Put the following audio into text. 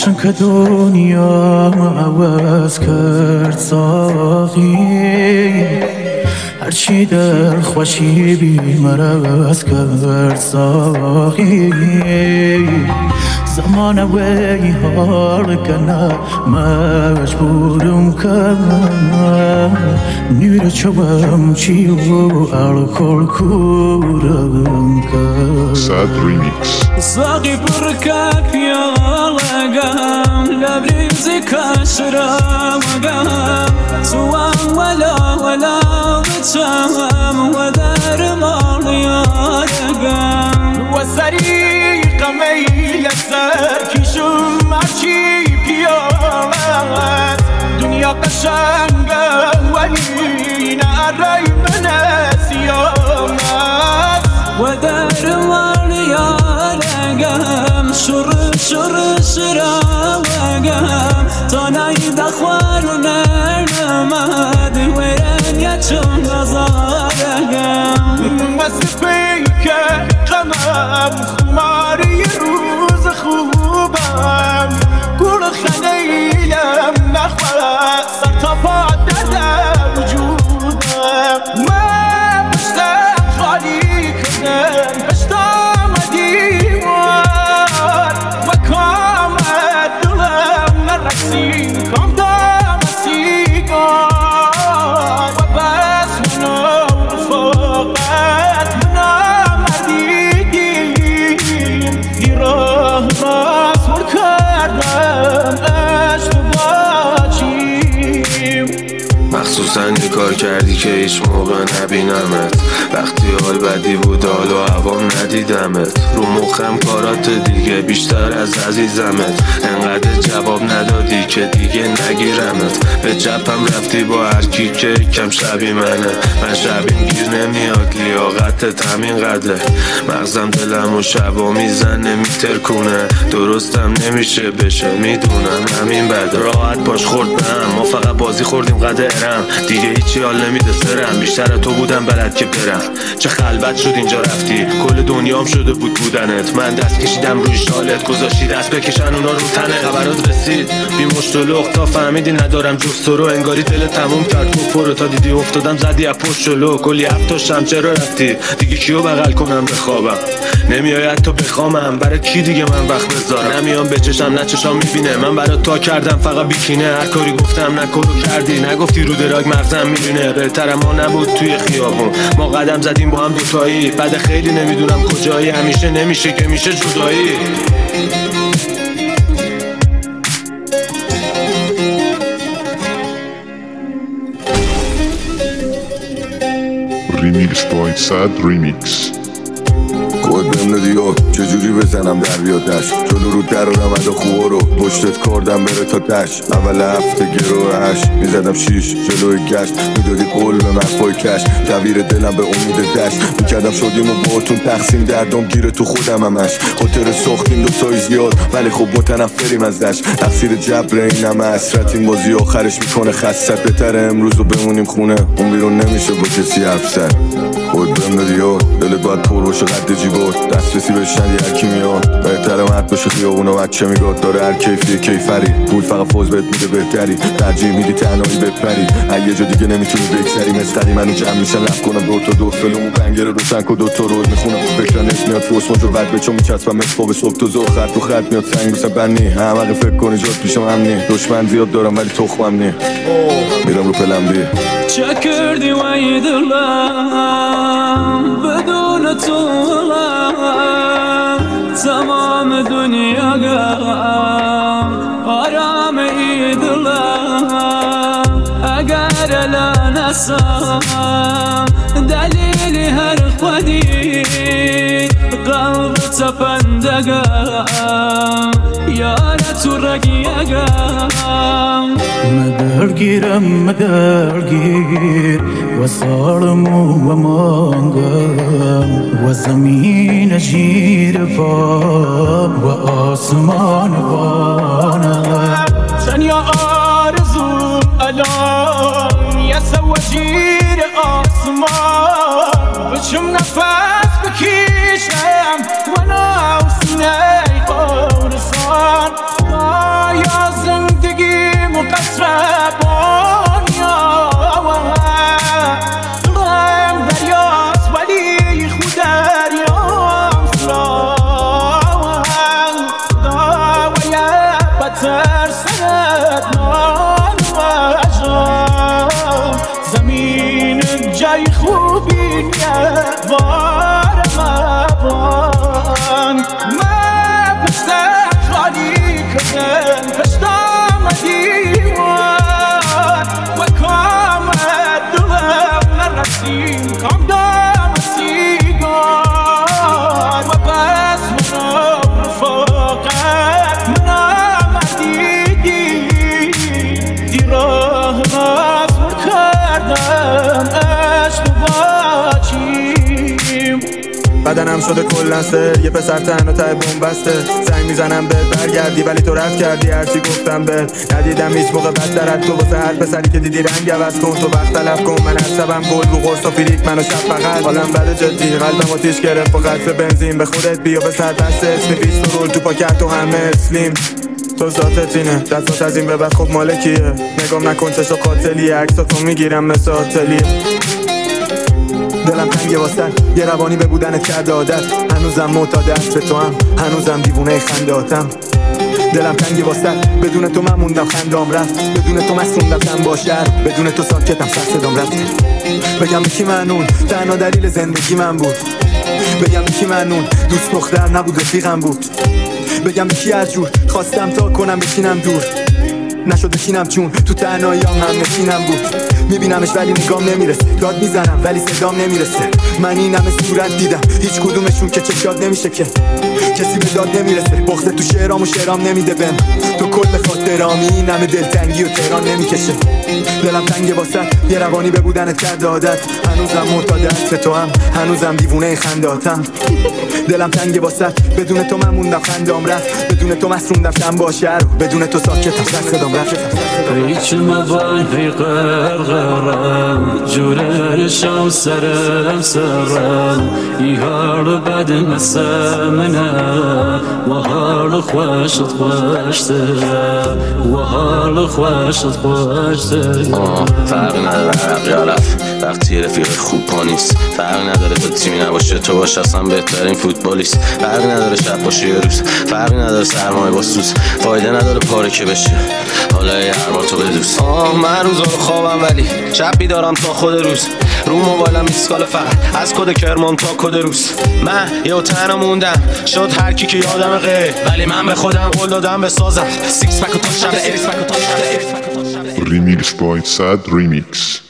چون که دنیا عوض کرد ساقی، هرچی در خوشی بی مرز کرد ساقی. زمان وی حال کنه مجبورم کنه، نیر چوبم چی و الکل کورم کنه. سعد ریمیکس. ساقی برکه پیالگم لبریزی کشرمگم، توام ولا بچم و در مالیارگم و سریق میل سر کشم هرچی پیامد. دنیا قشنگه ولی نرای من سیامد و در مالیارگم شرمگم تا ناید خوار نرمد ویرن یا چون نزارگم. بس پیکه قمم خماری روز خوبم، گل خلیلم نخواه سر تا پا دردم وجودم. من پشتم خالی کنم پشتم دیوار و کامت دلم نرسی کام دام سیگار و بس منو رفاقت منو مردیدیم دیراه راست مر کردم عشق باچیم. مخصوصا یه کار کردی که هیچ موقع نبینمت، وقتی حال بدی بود حال و عوام ندیدمت. رو مخم کارات دیگه بیشتر از عزیزمت، انقدر جواب ندادی که دیگه نگیرمت. به جبم رفتی با هر کی که کم شبی منه، من شبیم گیر نمیاد لیاقتت همین قدره. مغزم دلم و شبا میزنه میترکونه، درستم نمیشه بشه میدونم همین بده. راحت باش خوردم ما فقط بازی خوردیم قدرم، دیگه هیچی حال نمیده سرم، بیشتر تو بودم بلد که برم. چه خلوت شد اینجا رفتی، کل دنیام شده بود بودنت. من دست کشیدم روی شالت گذاشتی دست بکشن اونا رو تنه. خبرات رسید بی مشت و لخت تا فهمیدی ندارم جز تو رو، انگاری دل تموم کرد گفت تا دیدی افتادم زدی از پشت جلو. کلی هفتاشم چرا رفتی دیگه کیو بغل کنم بخوابم، نمیای تو بخوامم برای کی دیگه من وقت بذارم. نمیام به چشم نه چشام میبینه، من برات تا کردم فقط بیکینه. هر کاری گفتم نکارو کردی، نگفتی رو دراگ مغزم میرینه. بهتر ما نبود توی خیابون ما قدم زدیم با هم دوتایی، بعد خیلی نمیدونم کجایی، همیشه نمیشه که میشه جدایی. ریمیکس بای سعد ریمیکس. خود بهم ندیو چجوری بزنم در بیادش، جلو رو در رمد خوبا رو پشتت کردم بره تا دش. اول هفته گروهش میزدم شیش جلوی گشت، میدادی قول به مفای کش، کویر دلم به امید دشت. میکردم شدیم و باهاتون تقسیم دردم گیره تو خودم همش. خاطر ساختیم دوتایی زیاد ولی خب متنفریم ازش، تقصیر جبر این همه حسرت. این بازی آخرش میکنه خستت، بهتره امروز رو بمونیم خونه، اون بیرون نمیشه با کسی حرف زد. خود بهم ندیو دلت باید پر باشه قد جیبات، دسترسی بهش ندی هرکی میاد. بهتره مرد باشه خیابون و بچه میگاد داره هر کیفی کیفری. پول فقط فوز بهت میده بهتری، ترجیح میدی تنهایی بپری. یه جا دیگه نمیتونی بگذری مسخری منو جمع میشن رفت کنم دور تا دور فلومو پنگره روشن کن دوتا روز میخونم فکر نت میاد فورس موجو بد بچو میچسبم اسباب صبح تو زور خط تو خط میاد سنگ بوسم بنی. همه فکر کنی جات پیشم امنی، دشمن زیاد دارم ولی تخمم نی. میرم رو پلم بی چه کردی وای دلم بدون تو تمام دنیا آرام ای دلم اگر لنسم دلیلی هر خودی قلب تپندگم یار تو رگیگم. مدرگیر و سالم و مانگم و زمین جیر با و آسمان بانم. تنیا آرزو الان یه سوا جیر آسمان، بچم نفس بکشم و ناو سینه خورسان. مصربانیا دلم دریاست ولی خود دریام سرام داوی بدتر سرت نان و اجام زمین جای خوبی نیت وارم ابان من پشتم خالی کردن پشتم دیوان و کامت دلم نرسیم کام دم سیگار و بس منو رفاقت منم دیدی دی راه مزمور کردم عشق با چیم بدنم شده کلن سر یه پسر تنها ته بومبسته زنگ میزنم بهت برگردی ولی تو رد کردی هرچی گفتم بهت ندیدم هیچ موقع بدتر از تو واسه هر پسری که دیدی رنگ عوض کن تو وقت تلف کن من عصبم گل رو قرص و فریک منو شب فقط حالم بده جدی قلبم آتیش گرفت با قطر بنزین به خودت بیا به سر دست اسمی پیستول تو پاکت تو همه اسلیم تو ذاتت اینه دستات از این به بعد خب مال کیه نگام نکن چشو قاتلیه عکساتو میگیرم مثل آتلیه دلم تنگه واسه یه روانی به بودنت کرده عادت هنوزم معتاد عطر تو هم هنوزم دیوونه خنداتم دلم تنگه واسه بدون تو من موندم خندام رفت بدون تو مسئوندم تن با شهر بدون تو ساکتم سر صدام رفت بگم به کی معنون تنها دلیل زندگی من بود بگم به کی معنون دوست دختر نبود رفیقم بود بگم به کی از جور خواستم تا کنم بشینم دور نشد بشینم چون تو تنهاییام هم نشینم بود میبینمش ولی نگام نمیرسه داد میزنم ولی صدام نمیرسه من این همه صورت دیدم هیچ کدومشون که چشاد نمیشه که کسی به داد نمیرسه بغض تو شعرام و شعرام نمیده بهم تو کل خاطرامی این همه دلتنگی و تهران نمیکشه دلم تنگه واسه یه روانی به بودنت کرده عادت هنوزم معتاد عطر تو هم هنوزم دیوونه خنداتم دلم تنگه واسه بدون تو من موندم خندام رفت بدون تو مسروندم شم با شهر بدون تو ساکتم سر صدام رفت هیچ مبانی غرغرم جورشم سرم ای حال بد مسمنه و حال خوشت خوشته و حال خوشت خوشته فرق نداره عرق یا رفت وقتی رفیق خوب پا نیست فرق نداره تو تیمی نباشه تو باشه اصلا بهترین فوتبالیست فرق نداره شب باشه یه روز فرق نداره سرمایه با سوز فایده نداره پاره که بشه حالا یه هر تو بدوز من روزا رو خوابم ولی شب بیدارم تا خود روز رو موبایلم ایسکال فقط از کد کرمان تا کد روز من یه تنها موندم شد هر کی که یادم غیر ولی من به خودم قول دادم بسازم سیکس پک و تا شب Remix by Sad Remix.